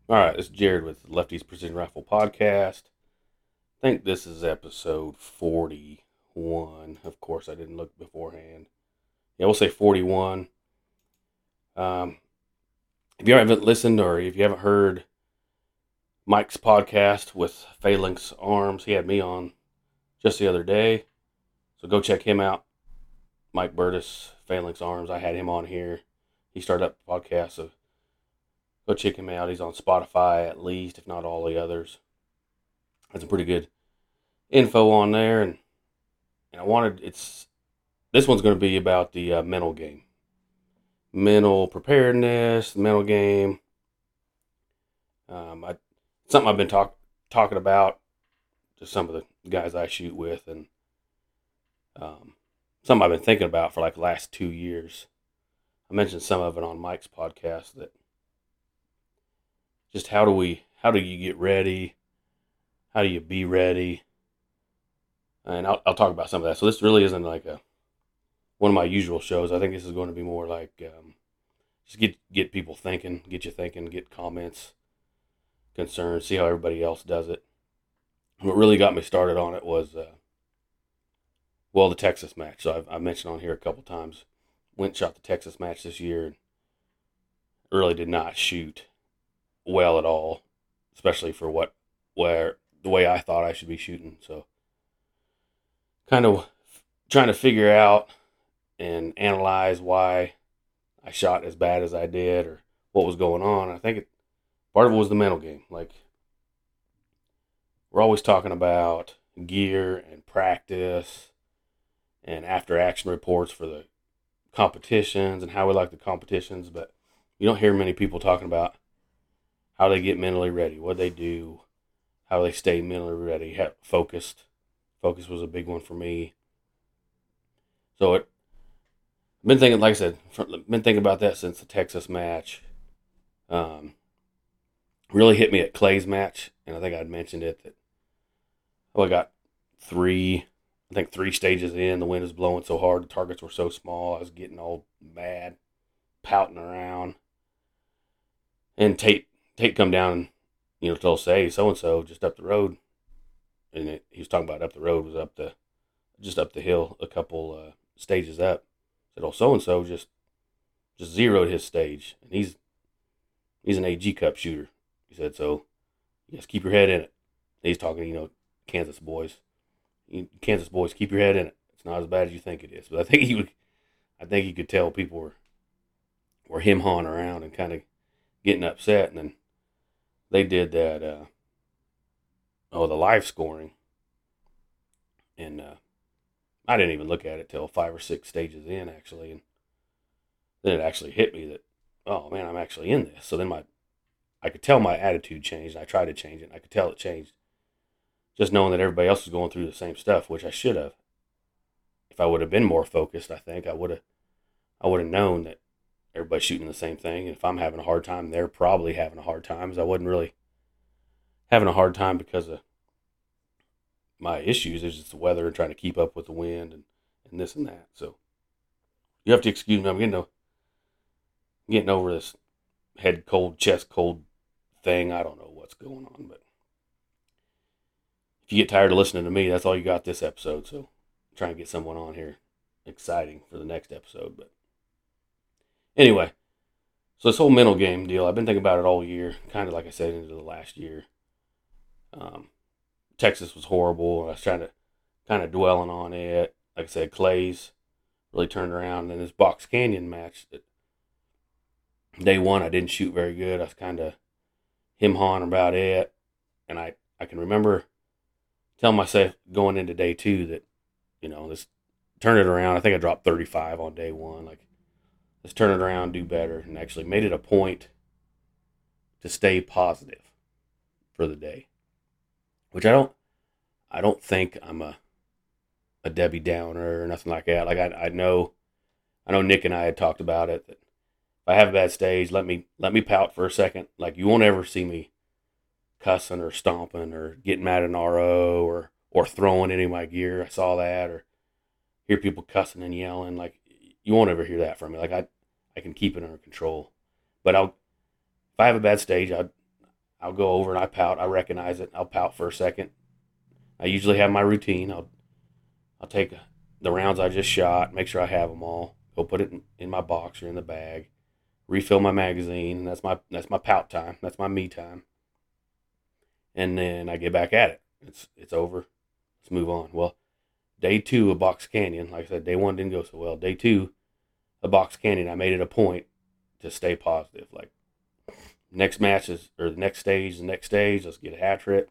All right, it's Jared with Lefty's Precision Rifle Podcast. I think this is episode 41. Of course, I didn't look beforehand. Yeah, we'll say 41. Um, if you haven't listened or if you haven't heard Mike's podcast with Phalanx Arms, he had me on just the other day. So go check him out. Mike Burtis, Phalanx Arms. I had him on here. He started up the podcast, so go check him out. He's on Spotify at least, if not all the others. Had some pretty good info on there, and I wanted this one's going to be about the mental game, mental preparedness, mental game. I something I've been talking about to some of the guys I shoot with, and something I've been thinking about for like the last 2 years. I mentioned some of it on Mike's podcast, that just how do you get ready, how do you be ready, and I'll talk about some of that. So this really isn't like one of my usual shows. I think this is going to be more like just get people thinking, get you thinking, get comments, concerns, see how everybody else does it. What really got me started on it was the Texas match. So I've mentioned on here a couple times. Went and shot the Texas match this year, and really did not shoot well at all, especially for where the way I thought I should be shooting. So kind of trying to figure out and analyze why I shot as bad as I did, or what was going on. I think part of it was the mental game. Like, we're always talking about gear and practice and after action reports for the competitions and how we like the competitions, but you don't hear many people talking about how they get mentally ready, what they do, how they stay mentally ready, focused. Focus was a big one for me. So I've been thinking, like I said, been thinking about that since the Texas match. Um, Really hit me at Clay's match, and I think I'd mentioned it that I got three stages in. The wind was blowing so hard, the targets were so small. I was getting all mad, pouting around, and Tate come down and told us, hey, so and so just up the road, and he was talking about up the road was just up the hill a couple stages up. Said, oh, so and so just zeroed his stage, and he's an AG Cup shooter. He said, so you just keep your head in it. He's talking, Kansas boys. Kansas boys, keep your head in it. It's not as bad as you think it is. But I think he could tell people were him hawing around and kind of getting upset. And then they did that, the live scoring. And I didn't even look at it till 5 or 6 stages in, actually. And then it actually hit me that, oh man, I'm actually in this. So then I could tell my attitude changed. I tried to change it. And I could tell it changed. Just knowing that everybody else was going through the same stuff, which I should have. If I would have been more focused, I think I would have known that everybody's shooting the same thing. And if I'm having a hard time, they're probably having a hard time. Because I wasn't really having a hard time because of my issues. It's just the weather and trying to keep up with the wind and this and that. So you have to excuse me. I'm getting over this head cold, chest cold thing. I don't know what's going on, but if you get tired of listening to me, that's all you got this episode. So I'm trying to get someone on here exciting for the next episode. But anyway, so this whole mental game deal, I've been thinking about it all year, kind of like I said, into the last year. Texas was horrible. I was trying to kind of dwelling on it. Like I said, Clay's really turned around. And this Box Canyon match, that day one, I didn't shoot very good. I was kind of him hawing about it. And I can remember telling myself going into day two that, this turn it around. I think I dropped 35 on day one. Like, let's turn it around, do better, and actually made it a point to stay positive for the day. Which I don't think I'm a Debbie Downer or nothing like that. Like, I know Nick and I had talked about it, that if I have a bad stage, let me pout for a second. Like, you won't ever see me cussing or stomping or getting mad at an RO or throwing any of my gear. I saw that, or hear people cussing and yelling. Like, you won't ever hear that from me. Like, I can keep it under control. But if I have a bad stage, I'll go over and I pout. I recognize it. I'll pout for a second. I usually have my routine. I'll take the rounds I just shot, make sure I have them all. Go put it in my box or in the bag. Refill my magazine, and that's my pout time. That's my me time. And then I get back at it. It's over. Let's move on. Well, day 2 of Box Canyon, like I said, day 1 didn't go so well. Day 2 of Box Canyon, I made it a point to stay positive. Like, next match is, or the next stage, let's get after it.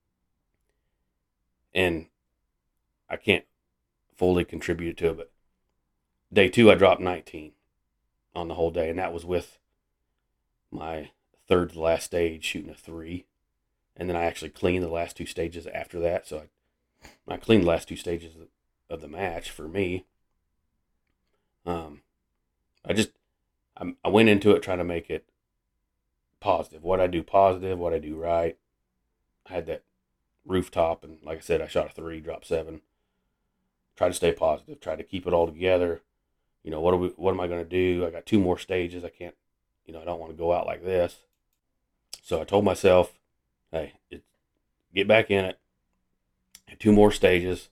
And I can't fully contribute to it, but day 2 I dropped 19 on the whole day, and that was with my third to last stage shooting a 3. And then I actually cleaned the last 2 stages after that. So I cleaned the last 2 stages of the match for me. I went into it trying to make it positive. What I do positive, what I do right. I had that rooftop, and like I said, I shot a 3, dropped 7. Try to stay positive. Try to keep it all together. You know, what am I going to do? I got 2 more stages. I can't, I don't want to go out like this. So I told myself, hey, get back in it. 2 more stages.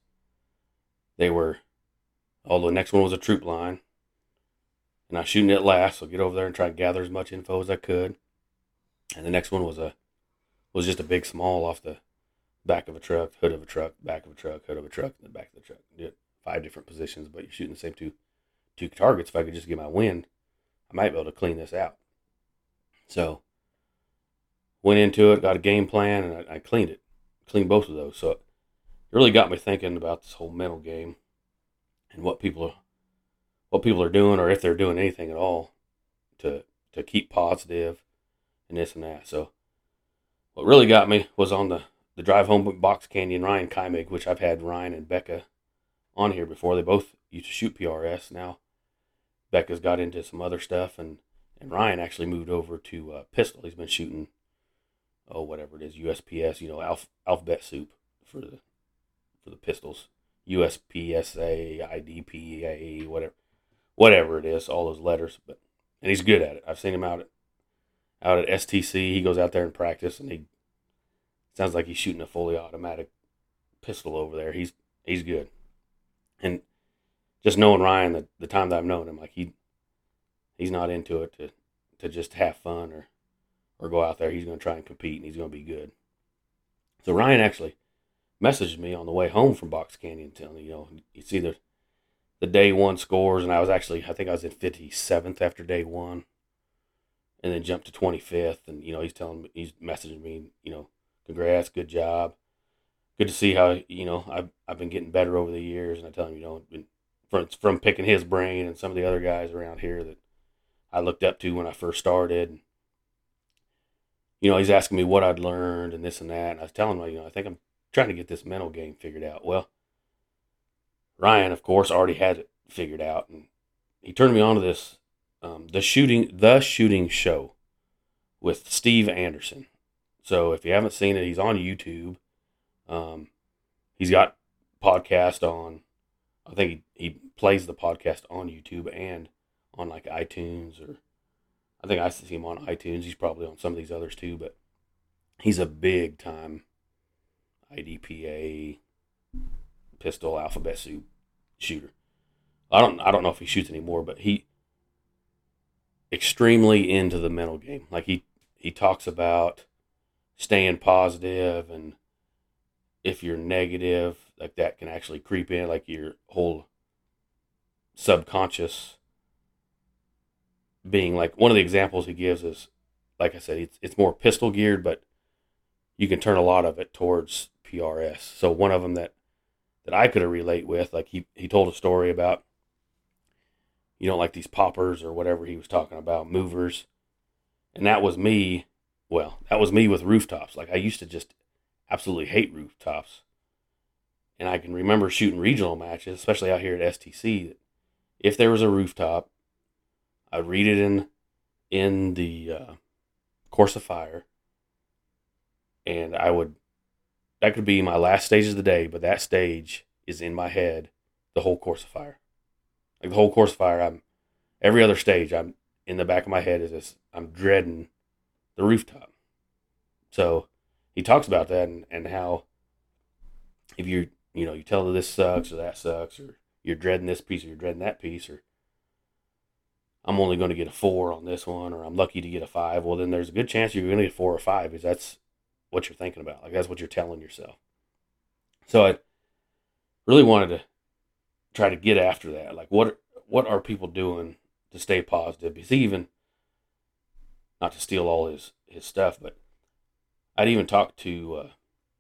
The next one was a troop line. And I was shooting it last, so get over there and try and gather as much info as I could. And the next one was just a big small off the back of a truck, hood of a truck, back of a truck, hood of a truck, and the back of the truck. Did 5 different positions, but you're shooting the same two targets. If I could just get my wind, I might be able to clean this out. So went into it, got a game plan, and I cleaned it. Cleaned both of those. So it really got me thinking about this whole mental game and what people are doing, or if they're doing anything at all to keep positive and this and that. So what really got me was on the drive home with Box Canyon, Ryan Kymig, which I've had Ryan and Becca on here before. They both used to shoot PRS. Now Becca's got into some other stuff, and Ryan actually moved over to pistol. He's been shooting, whatever it is, USPS, alphabet soup for the pistols, USPSA, IDPA, whatever it is, all those letters. And he's good at it. I've seen him out at STC. He goes out there and practice, and he sounds like he's shooting a fully automatic pistol over there. He's good. And just knowing Ryan, the time that I've known him, like he's not into it to just have fun or go out there. He's going to try and compete, and he's going to be good. So Ryan actually messaged me on the way home from Box Canyon, telling me, you see the day 1 scores, and I think I was in 57th after day 1, and then jumped to 25th, and he's messaging me, congrats, good job, good to see how I've been getting better over the years. And I tell him, from picking his brain and some of the other guys around here that I looked up to when I first started. He's asking me what I'd learned and this and that, and I was telling him, I think I'm trying to get this mental game figured out. Well, Ryan, of course, already had it figured out, and he turned me on to this, the shooting show with Steve Anderson. So if you haven't seen it, he's on YouTube. He's got podcast on, I think he plays the podcast on YouTube and on like iTunes, or I think I see him on iTunes. He's probably on some of these others too, but he's a big time IDPA pistol alphabet soup shooter. I don't know if he shoots anymore, but he extremely into the mental game. Like he talks about staying positive, and if you're negative, like that can actually creep in, like your whole subconscious being, like, one of the examples he gives is, like I said, it's more pistol geared, but you can turn a lot of it towards PRS. So one of them that I could relate with, like he told a story about, like these poppers or whatever he was talking about, movers. And that was me with rooftops. Like, I used to just absolutely hate rooftops. And I can remember shooting regional matches, especially out here at STC, that if there was a rooftop, I'd read it in the Course of Fire, and that could be my last stage of the day, but that stage is in my head the whole Course of Fire. Like, the whole Course of Fire, every other stage, I'm in the back of my head is this, I'm dreading the rooftop. So he talks about that and how if you tell her this sucks or that sucks, or you're dreading this piece or you're dreading that piece, or I'm only going to get a 4 on this one, or I'm lucky to get a 5, well, then there's a good chance you're going to get 4 or 5 because that's what you're thinking about. Like, that's what you're telling yourself. So I really wanted to try to get after that. Like, what are people doing to stay positive? Because even, not to steal all his stuff, but I'd even talked to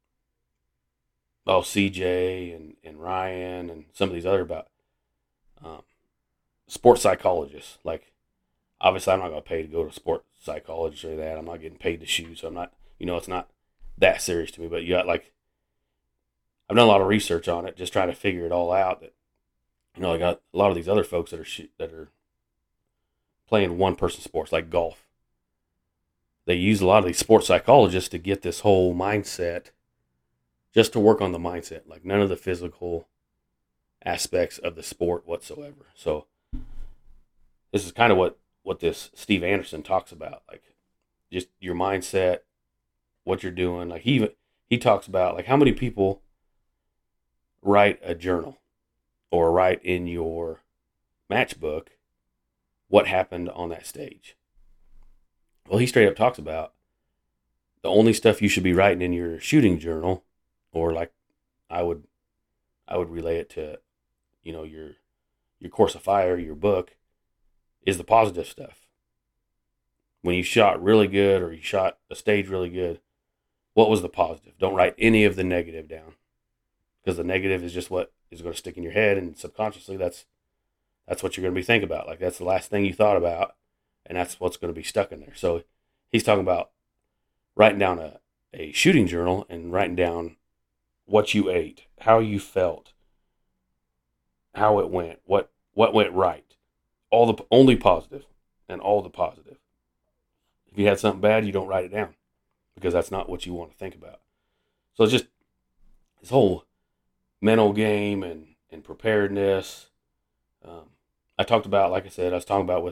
CJ and Ryan and some of these other about um, sports psychologists. Like, obviously, I'm not going to pay to go to a sports psychologist or that. I'm not getting paid to shoot, so I'm not, it's not that serious to me. But you got, like, I've done a lot of research on it, just trying to figure it all out. That, I got a lot of these other folks that are playing one-person sports, like golf. They use a lot of these sports psychologists to get this whole mindset, just to work on the mindset, like none of the physical aspects of the sport whatsoever. So this is kind of what this Steve Anderson talks about, like just your mindset, what you're doing. Like he talks about like how many people write a journal or write in your matchbook what happened on that stage. Well, he straight up talks about the only stuff you should be writing in your shooting journal, or like I would relay it to, your course of fire, your book, is the positive stuff. When you shot really good or you shot a stage really good, what was the positive? Don't write any of the negative down, because the negative is just what is going to stick in your head, and subconsciously that's what you're going to be thinking about. Like, that's the last thing you thought about, and that's what's going to be stuck in there. So he's talking about writing down a shooting journal and writing down what you ate, how you felt, how it went, what went right, only positive, and all the positive. If you had something bad, you don't write it down, because that's not what you want to think about. So it's just this whole mental game and preparedness. I talked about, like I said, I was talking about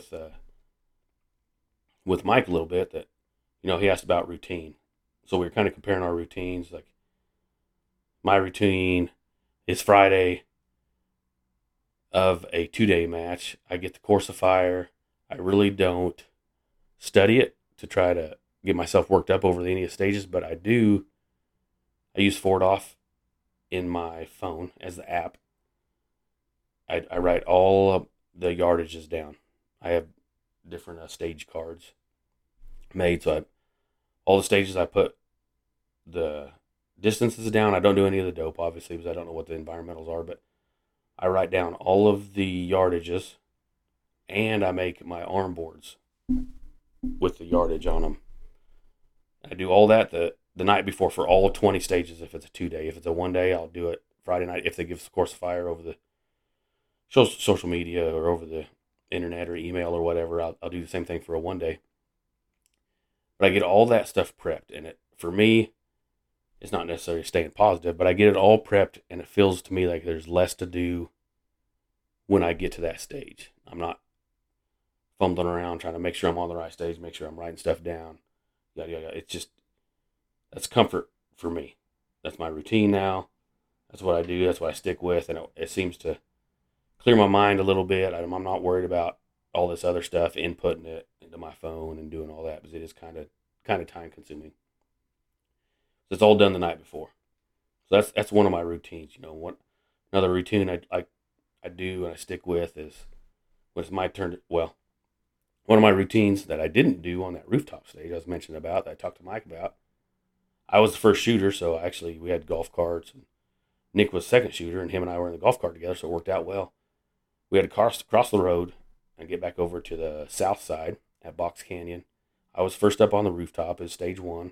with Mike a little bit that, he asked about routine. So we were kind of comparing our routines. Like, my routine is Friday of a 2-day match. I get the course of fire. I really don't study it to try to get myself worked up over any of the stages, but I use Ford Off in my phone as the app. I write all of the yardages down. I have different stage cards made, so all the stages I put the distances down. I don't do any of the dope, obviously, because I don't know what the environmentals are, but I write down all of the yardages, and I make my arm boards with the yardage on them. I do all that the night before for all 20 stages if it's a 2-day. If it's a 1-day, I'll do it Friday night. If they give us a course of fire over the social media or over the internet or email or whatever, I'll do the same thing for a 1-day. But I get all that stuff prepped, and for me, it's not necessarily staying positive, but I get it all prepped, and it feels to me like there's less to do when I get to that stage. I'm not fumbling around trying to make sure I'm on the right stage, make sure I'm writing stuff down. Yada, yada. It's just, that's comfort for me. That's my routine now. That's what I do. That's what I stick with, and it seems to clear my mind a little bit. I'm not worried about all this other stuff, inputting it into my phone and doing all that, because it is kind of time consuming. So it's all done the night before. So that's one of my routines. Another routine I do and I stick with is when it's my turn. One of my routines that I didn't do on that rooftop stage I was mentioning about, that I talked to Mike about, I was the first shooter, so actually we had golf carts, and Nick was second shooter, and him and I were in the golf cart together, so it worked out well. We had to cross the road and get back over to the south side at Box Canyon. I was first up on the rooftop as stage 1.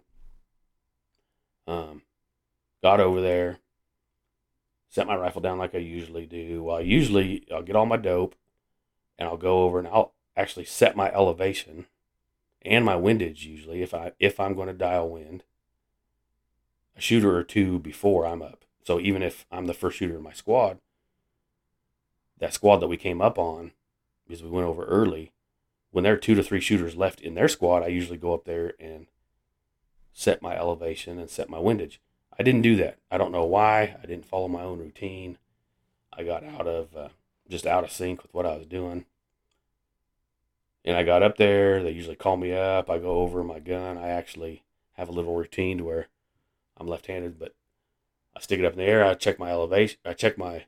Got over there, set my rifle down like I usually do. Well, I'll get all my dope, and I'll go over and I'll actually set my elevation and my windage usually if I'm going to dial wind a shooter or two before I'm up. So even if I'm the first shooter in my squad, that squad that we came up on, because we went over early, when there are 2 to 3 shooters left in their squad, I usually go up there and set my elevation and set my windage. I didn't do that. I don't know why. I didn't follow my own routine. I got just out of sync with what I was doing. And I got up there. They usually call me up. I go over my gun. I actually have a little routine to where I'm left-handed, but I stick it up in the air. I check my elevation. I check my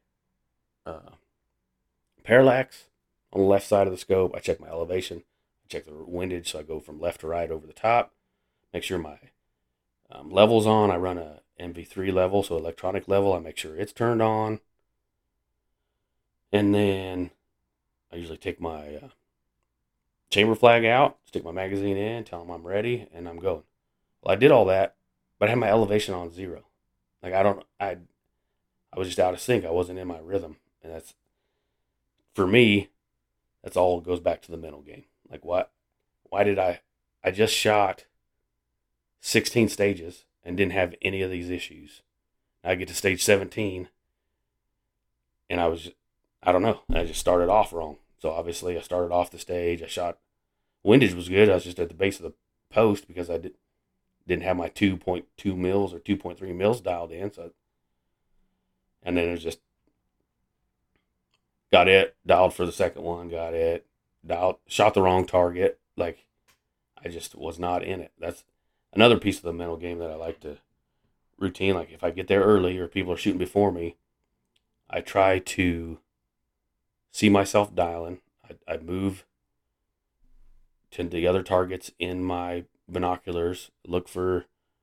parallax on the left side of the scope. I check my elevation. I check the windage, so I go from left to right over the top. Make sure my level's on. I run a MV3 level, so electronic level. I make sure it's turned on. And then I usually take my chamber flag out, stick my magazine in, tell them I'm ready, and I'm going. Well, I did all that, but I had my elevation on 0. Like, I was just out of sync. I wasn't in my rhythm. And that's, for me, that's all goes back to the mental game. Like, why did I just shot 16 stages and didn't have any of these issues. I get to stage 17 and I don't know. I just started off wrong. So obviously I started off the stage. I shot, windage was good. I was just at the base of the post because I didn't have my 2.2 mils or 2.3 mils dialed in. And then it was just, got it, dialed for the second one, got it, dialed, shot the wrong target. Like, I just was not in it. That's another piece of the mental game that I like to routine. Like, if I get there early or people are shooting before me, I try to see myself dialing. I'd move to the other targets in my binoculars, look for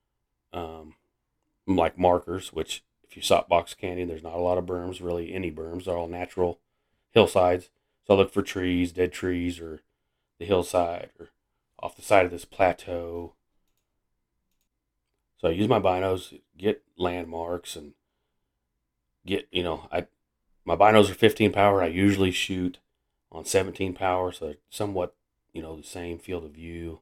like markers, which if you softbox canyon, there's not a lot of berms, really any berms. They're all natural hillsides. So I look for trees, dead trees, or the hillside, or off the side of this plateau. So I use my binos, get landmarks, and get, my binos are 15 power. I usually shoot on 17 power, so they're somewhat, the same field of view.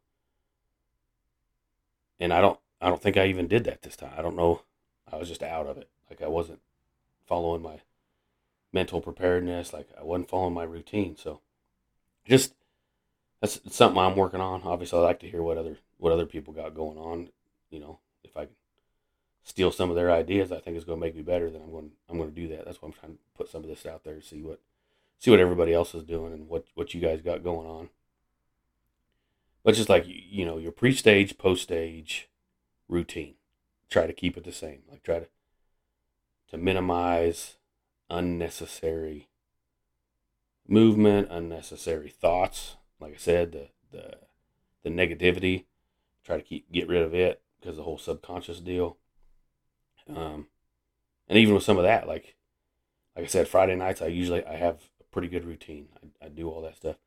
And I don't think I even did that this time. I don't know. I was just out of it. Like, I wasn't following my mental preparedness. Like, I wasn't following my routine. So just, that's something I'm working on. Obviously, I like to hear what other people got going on. If I can steal some of their ideas, I think it's going to make me better. Then I'm going to do that. That's why I'm trying to put some of this out there to see what everybody else is doing and what you guys got going on. But just like, your pre-stage, post-stage routine, try to keep it the same. Like, try to minimize unnecessary movement, unnecessary thoughts. Like I said, the negativity, try to get rid of it, because the whole subconscious deal. And even with some of that, like I said, Friday nights, I have a pretty good routine. I do all that stuff.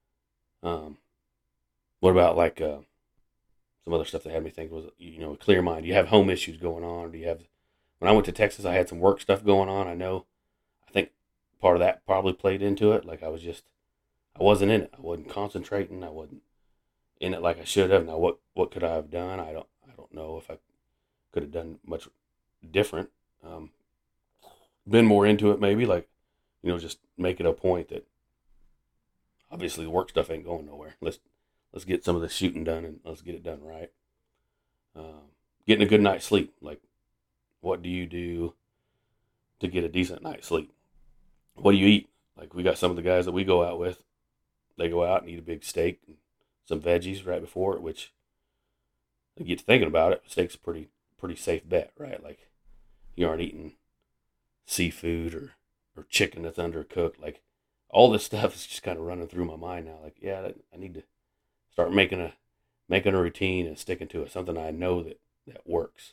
What about like some other stuff that had me think was, a clear mind? Do you have home issues going on? Or do you have, when I went to Texas, I had some work stuff going on. I think part of that probably played into it. Like, I wasn't in it. I wasn't concentrating. I wasn't in it like I should have. Now, what could I have done? I don't know if I could have done much different. Been more into it, maybe, like, just make it a point that obviously the work stuff ain't going nowhere. Let's get some of the shooting done, and let's get it done right. Getting a good night's sleep. Like, what do you do to get a decent night's sleep? What do you eat? Like, we got some of the guys that we go out with, they go out and eat a big steak and some veggies right before it, which, you get to thinking about it, steak's a pretty safe bet, right? Like, you aren't eating seafood or chicken that's undercooked. Like, all this stuff is just kind of running through my mind now. Like, yeah, I need to start making a routine and sticking to it. Something I know that works.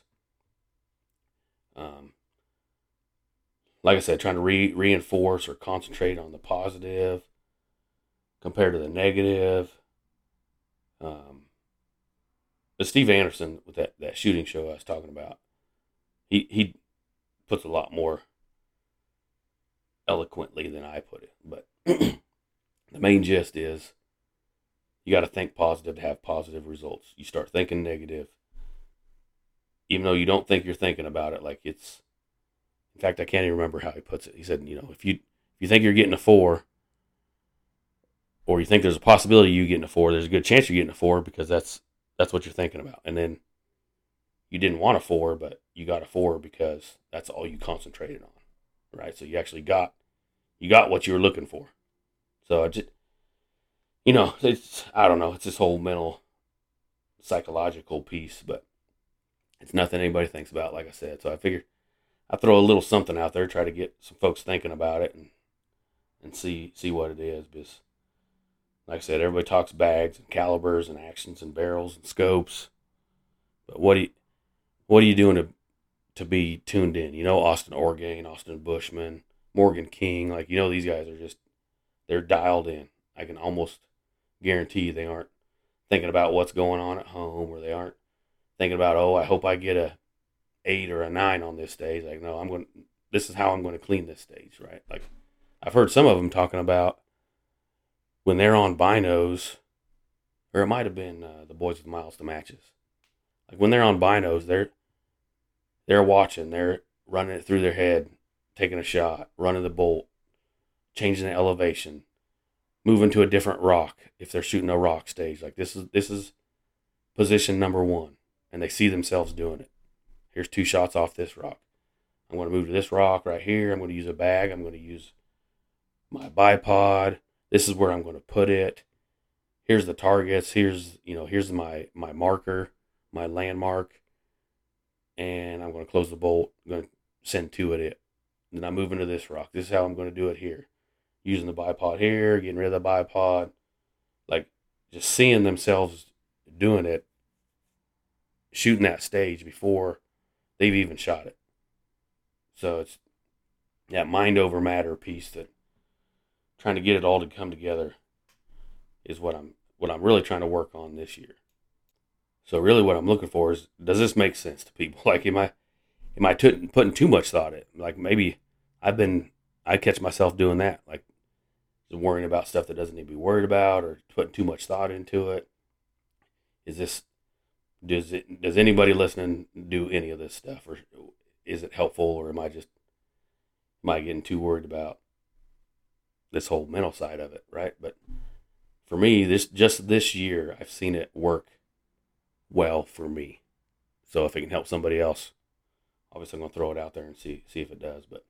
Like I said, trying to reinforce or concentrate on the positive compared to the negative. But Steve Anderson, with that shooting show I was talking about, he puts a lot more eloquently than I put it. But the main gist is, you got to think positive to have positive results. You start thinking negative, even though you don't think you're thinking about it. Like, it's, in fact, I can't even remember how he puts it. He said, if you think you're getting a 4, or you think there's a possibility you getting a 4, there's a good chance you're getting a 4, because that's what you're thinking about. And then you didn't want a 4, but you got a 4 because that's all you concentrated on, right? So you actually got what you were looking for. So it just, it's, I don't know, it's this whole mental psychological piece, but it's nothing anybody thinks about, like I said. So I figured I throw a little something out there, try to get some folks thinking about it and see what it is. Because, like I said, everybody talks bags and calibers and actions and barrels and scopes, but what are you doing to be tuned in? Austin Orgain, Austin Bushman, Morgan King, like these guys are just they're dialed in. I can almost guarantee you they aren't thinking about what's going on at home, or they aren't thinking about, I hope I get a 8 or a 9 on this stage. Like, no, this is how I'm going to clean this stage, right? Like, I've heard some of them talking about when they're on binos, or it might have been the boys with miles to matches. Like, when they're on binos, they're watching, they're running it through their head, taking a shot, running the bolt, changing the elevation, moving to a different rock if they're shooting a rock stage. Like, this is position number 1, and they see themselves doing it. Here's 2 shots off this rock. I'm going to move to this rock right here. I'm going to use a bag. I'm going to use my bipod. This is where I'm going to put it. Here's the targets. Here's my marker, my landmark. And I'm going to close the bolt. I'm going to send 2 at it. Then I'm moving to this rock. This is how I'm going to do it here. Using the bipod here, getting rid of the bipod. Like, just seeing themselves doing it, shooting that stage before they've even shot it. So it's that mind over matter piece, that trying to get it all to come together is what I'm really trying to work on this year. So really what I'm looking for is, does this make sense to people? Like, am I putting too much thought in it? Like, maybe I catch myself doing that, like worrying about stuff that doesn't need to be worried about, or putting too much thought into it. Does anybody listening do any of this stuff, or is it helpful, or am I getting too worried about this whole mental side of it, right? But for me, this year, I've seen it work well for me. So if it can help somebody else, obviously I'm going to throw it out there and see if it does. But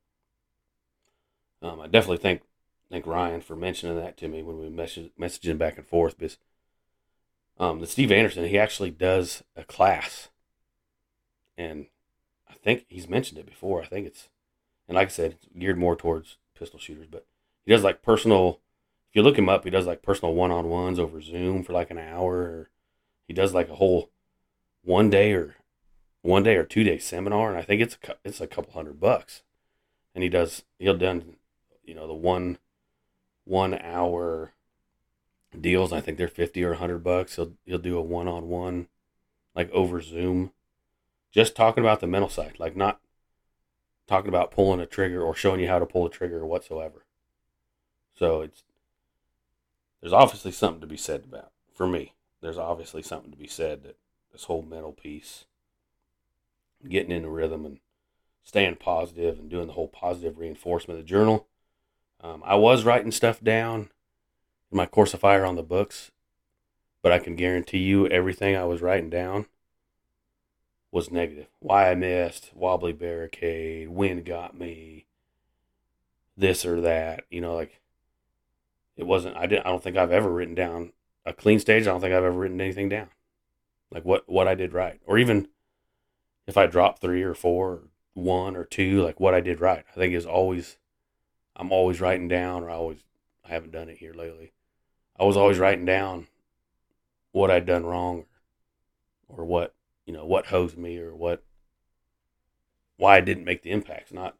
I definitely thank Ryan for mentioning that to me when we messaging back and forth, because the Steve Anderson, he actually does a class, and I think he's mentioned it before. I think and like I said, it's geared more towards pistol shooters, but he does like personal, if you look him up, he does like personal one-on-ones over Zoom for like an hour, or he does like a whole one day or 2 day seminar, and I think it's a couple $100, and he'll done the 1 hour deals. I think they're $50 or $100. He'll do a one-on-one, like over Zoom, just talking about the mental side, like not talking about pulling a trigger or showing you how to pull a trigger or whatsoever. So there's obviously something to be said about, for me. There's obviously something to be said that this whole mental piece, getting in the rhythm and staying positive and doing the whole positive reinforcement of the journal. I was writing stuff down in my course of fire on the books, but I can guarantee you everything I was writing down was negative. Why I missed, wobbly barricade, wind got me, this or that. Like, it wasn't. I don't think I've ever written down a clean stage. I don't think I've ever written anything down, like what I did right, or even if I dropped 3 or 4, or 1 or 2, like what I did right. I think I'm always writing down, or I haven't done it here lately. I was always writing down what I'd done wrong, or what hosed me, or why I didn't make the impacts, not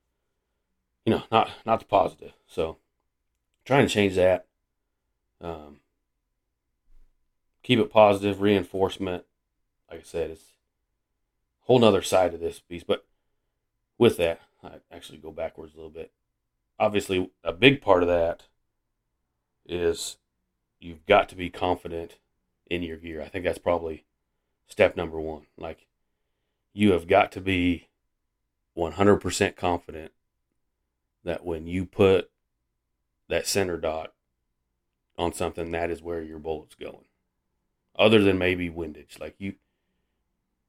the positive. So trying to change that. Keep it positive, reinforcement. Like I said, it's a whole nother side of this piece. But with that, I actually go backwards a little bit. Obviously, a big part of that is you've got to be confident in your gear. I think that's probably step number 1. Like, you have got to be 100% confident that when you put that center dot on something, that is where your bullet's going. Other than maybe windage. Like,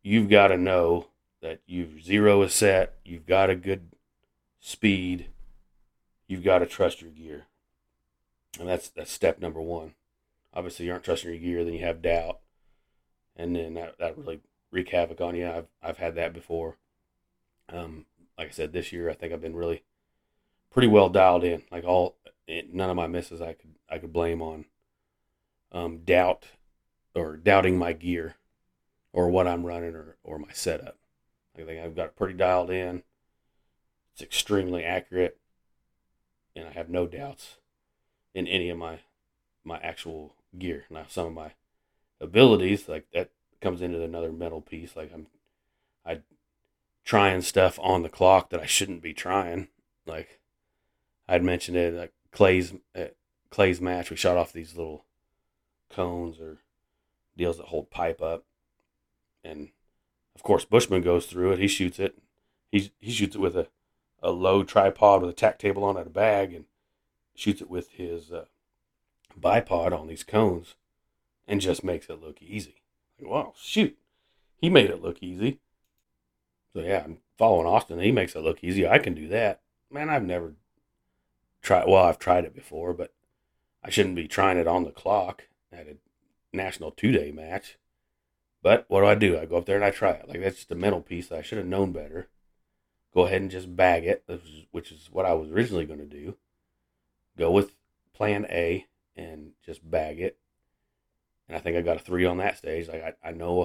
you've got to know that your zero is set. You've got a good speed. You've got to trust your gear. And that's step number one. Obviously, you aren't trusting your gear, then you have doubt. And then that really wreak havoc on you. I've had that before. Like I said, this year I think I've been really pretty well dialed in. Like none of my misses I could blame on doubt or doubting my gear or what I'm running or my setup. I think I've got it pretty dialed in. It's extremely accurate, and I have no doubts in any of my actual gear. Now, some of my abilities, like that comes into another mental piece. Like I trying stuff on the clock that I shouldn't be trying. Like I'd mentioned it at Clay's match. We shot off these little cones or deals that hold pipe up, and of course Bushman goes through it. He shoots it. He shoots it with a low tripod with a tack table on it, a bag, and shoots it with his bipod on these cones, and just makes it look easy. Like, wow, shoot, he made it look easy. So yeah, I'm following Austin. He makes it look easy. I can do that. Man, I've never tried. Well, I've tried it before, but I shouldn't be trying it on the clock at a national 2-day match. But what do? I go up there and I try it. Like, that's just a mental piece that I should have known better. Go ahead and just bag it, which is what I was originally going to do. Go with plan A and just bag it. And I think I got a 3 on that stage. Like,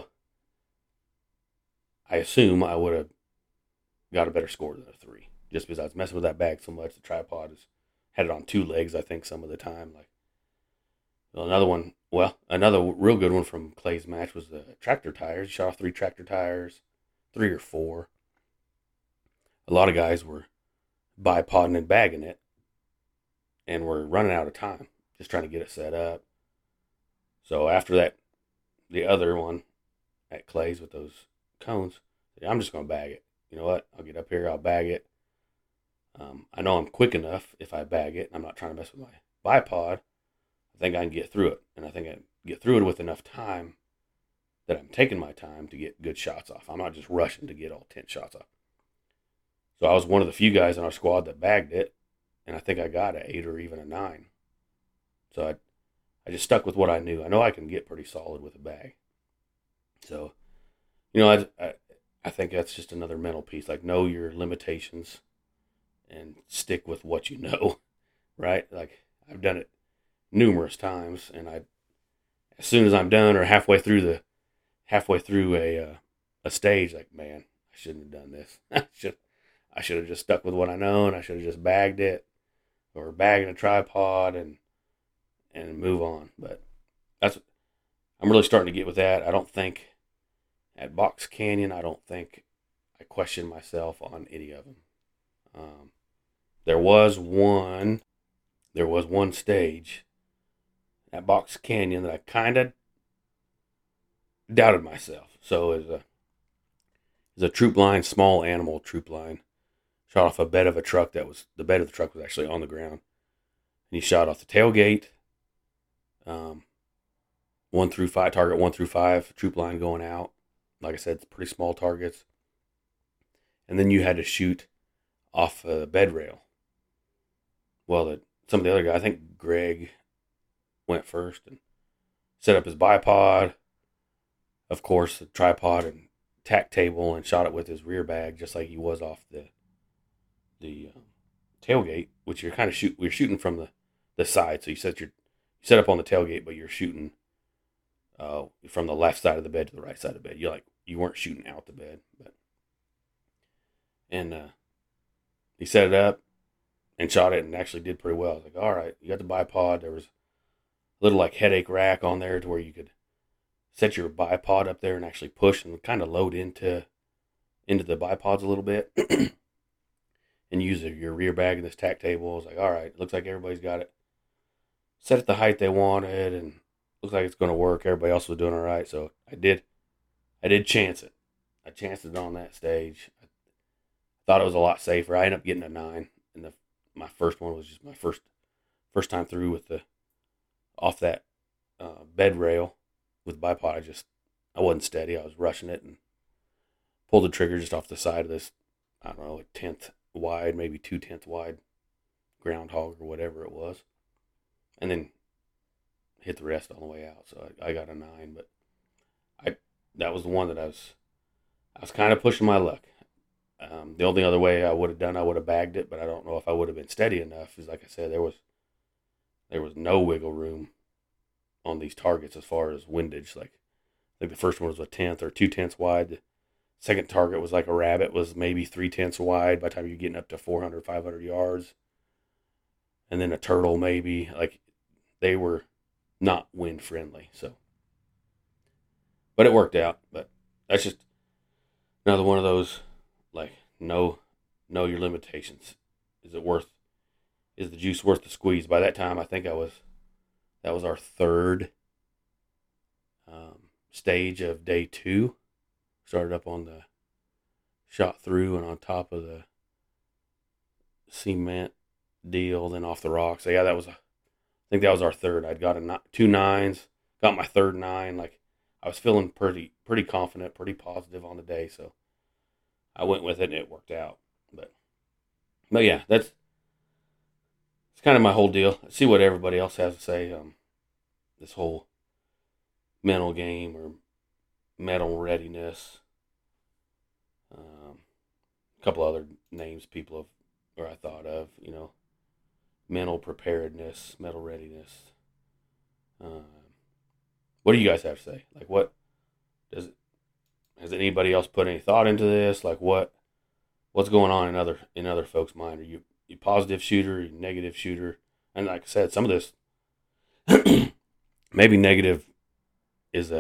I assume I would have got a better score than a 3. Just because I was messing with that bag so much. The tripod had it on 2 legs, I think, some of the time. Like, another real good one from Clay's match was the tractor tires. He shot off 3 tractor tires, 3 or 4. A lot of guys were bipoding and bagging it, and were running out of time, just trying to get it set up. So after that, the other one at Clay's with those cones, I'm just going to bag it. You know what? I'll get up here, I'll bag it. I know I'm quick enough if I bag it. I'm not trying to mess with my bipod. I think I can get through it. And I think I can get through it with enough time that I'm taking my time to get good shots off. I'm not just rushing to get all 10 shots off. So I was one of the few guys in our squad that bagged it, and I think I got an 8 or even a 9. So I just stuck with what I knew. I know I can get pretty solid with a bag. So, I think that's just another mental piece. Like, know your limitations and stick with what you know, right? Like, I've done it numerous times, and as soon as I'm done or halfway through a stage, like, man, I shouldn't have done this. I should have just stuck with what I know, and I should have just bagged it or bagging a tripod and move on. But I'm really starting to get with that. I don't think at Box Canyon, I question myself on any of them. There was one stage at Box Canyon that I kind of doubted myself. So it was a troop line, small animal troop line. Shot off a bed of a truck the bed of the truck was actually on the ground. And he shot off the tailgate. 1 through 5, target 1 through 5, troop line going out. Like I said, it's pretty small targets. And then you had to shoot off a bed rail. Well, some of the other guys, I think Greg went first and set up his bipod. Of course, the tripod and tack table, and shot it with his rear bag, just like he was off the tailgate, which you're kind of we're shooting from the side. So you set up on the tailgate, but you're shooting from the left side of the bed to the right side of the bed. You weren't shooting out the bed, and he set it up and shot it and actually did pretty well. I was like, all right, you got the bipod. There was a little like headache rack on there to where you could set your bipod up there and actually push and kind of load into the bipods a little bit and use your rear bag and this tack table. I was like, all right, looks like everybody's got it set at the height they wanted and looks like it's going to work. Everybody else was doing all right. So I did chance it. I chanced it on that stage. I thought it was a lot safer. I ended up getting a 9, and my first one was just my first time through with off that bed rail with bipod. I wasn't steady. I was rushing it, and pulled the trigger just off the side of this, I don't know, like 10th wide, maybe 2/10 wide groundhog or whatever it was. And then hit the rest on the way out. So I got a 9, but that was the one that I was kind of pushing my luck. The only other way I would have done, I would have bagged it, but I don't know if I would have been steady enough. Is like I said, there was no wiggle room on these targets as far as windage. Like I think the first one was a 10th or 2/10 wide. The second target was like a rabbit, was maybe 3/10 wide by the time you're getting up to 400, 500 yards. And then a turtle maybe. Like they were not wind friendly. So, but it worked out. But that's just another one of those, like, know your limitations. Is the juice worth the squeeze? By that time, I think that was our third stage of day 2. Started up on the shot through and on top of the cement deal, then off the rocks. So yeah, I think that was our third. I'd got 2 9s, got my third 9. Like I was feeling pretty confident, pretty positive on the day. So I went with it and it worked out. But yeah, it's kind of my whole deal. See what everybody else has to say. This whole mental game or mental readiness. A couple other names people have, or I thought of, mental preparedness, mental readiness. What do you guys have to say? Like, has anybody else put any thought into this? Like, what's going on in other folks' mind? Are you positive shooter? Are you negative shooter? And like I said, some of this maybe negative is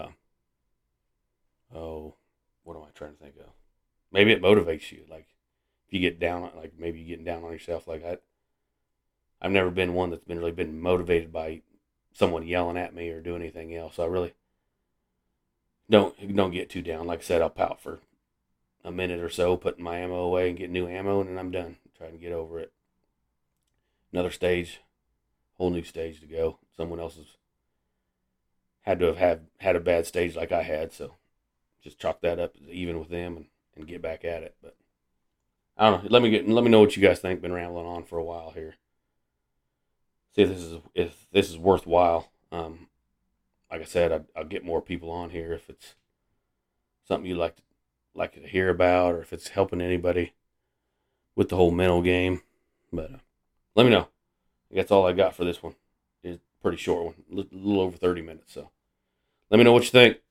what am I trying to think of? Maybe it motivates you. Like if you get down, like maybe you're getting down on yourself. Like I've never been one that's really been motivated by someone yelling at me or doing anything else. So I really don't get too down. Like I said, I'll pout for a minute or so, putting my ammo away and get new ammo, and then I'm done. Trying to get over it. Another stage, whole new stage to go. Someone else has had to have had a bad stage like I had, so just chalk that up even with them and get back at it. But I don't know. Let me know what you guys think. Been rambling on for a while here. See if this is worthwhile. Like I said, I'll get more people on here if it's something you like to hear about, or if it's helping anybody with the whole mental game. But let me know. That's all I got for this one. It's a pretty short one, a little over 30 minutes. So let me know what you think.